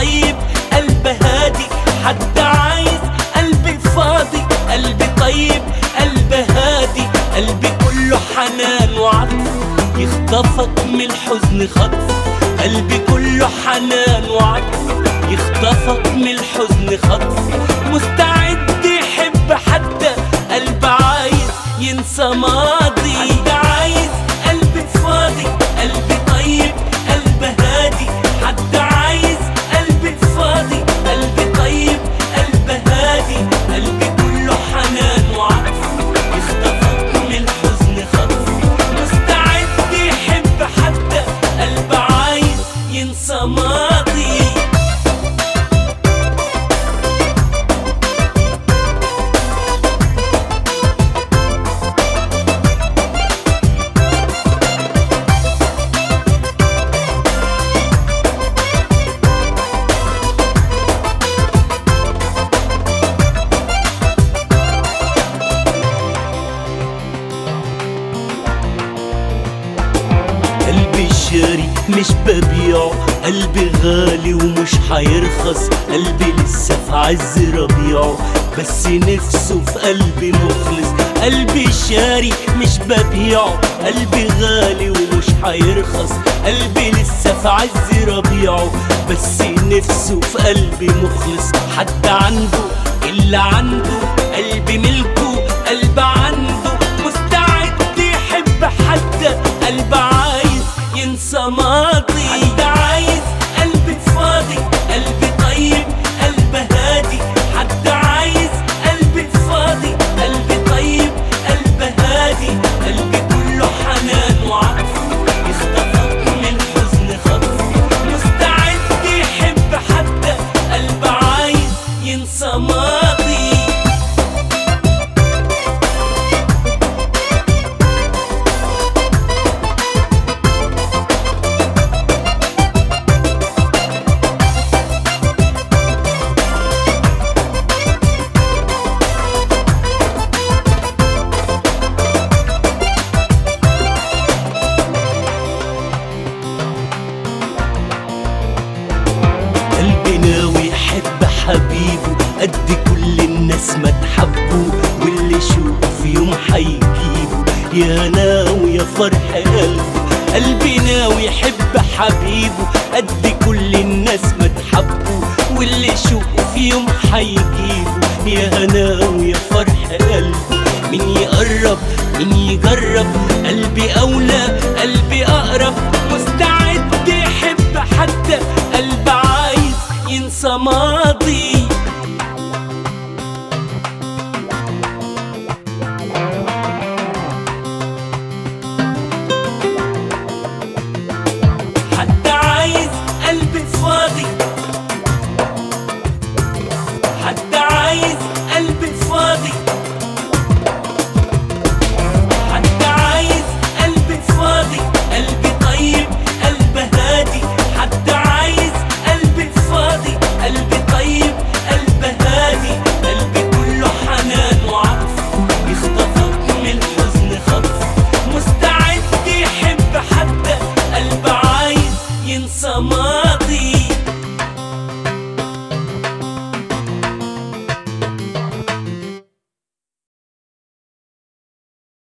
طيب قلب هادي، حد عايز قلب فاضي. قلبي طيب قلب هادي، قلبي كله حنان وعطف، يخطفك من الحزن خطف. قلبي كله حنان وعطف، يخطفك من الحزن خطف. مستعد يحب حتى قلب عايز ينسى ماضي. حد عايز قلب فاضي، قلبي طيب قلب هادي. حد عايز قلب فاضي، قلبي طيب قلب هادي. قلبي كله حنان وعطف، يخطفك من الحزن خطف. مستعد يحب حتى قلب عايز ينسى ماضي. قلبي شاري مش ببيعه، قلبي غالي ومش حيرخص. قلبي لسه في عز ربيعه، بس نفسه في قلبي مخلص. قلبي شاري مش ببيعه، قلبي غالي ومش حيرخص. قلبي لسه في عز ربيعه، بس نفسه في قلبي مخلص. حد عنده إلا عنده، قلبي ملكه قلب عنده. مستعد يحب حتى قلب عايز ينسى ماضي. حد عايز قلب فاضي، قلبي طيب قلب هادي. حد عايز قلب فاضي، قلبي طيب قلب هادي. قلبي كله حنان وعطف، يخطفك من الحزن خطف. مستعد يحب حتى قلب عايز ينسى ماضي. قلبي ناوي يحب حبيبه قد كل الناس ما تحبه، واللي يشوف يوم حيجيبه يا ناوي يا فرح قلبه. قلبي ناوي يحب حبيبه قد كل الناس ما تحبه، واللي يشوف يوم حيجيبه يا ناوي يا فرح قلبه. مين يقرب مين يجرب، قلبي أولى قلبي أقرب. مستعد يحب حتى قلب عايز ينسى ماضي. حد عايز قلب فاضي، حد عايز قلب فاضي. حد عايز قلب فاضي، قلبي طيب قلب هادي. حد عايز قلب فاضي، قلبي طيب قلب هادي. قلبي كله حنان وعطف، يخطفك من الحزن خطف. مستعد يحب حتى قلب عايز ينسى ماضي.